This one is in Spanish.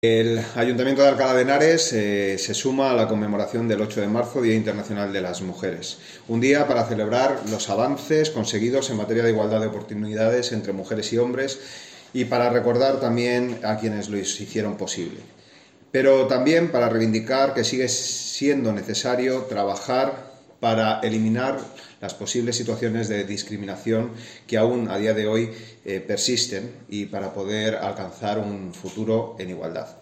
El Ayuntamiento de Alcalá de Henares se suma a la conmemoración del 8 de marzo, Día Internacional de las Mujeres. Un día para celebrar los avances conseguidos en materia de igualdad de oportunidades entre mujeres y hombres y para recordar también a quienes lo hicieron posible. Pero también para reivindicar que sigue siendo necesario trabajar para eliminar las posibles situaciones de discriminación que aún a día de hoy persisten y para poder alcanzar un futuro en igualdad.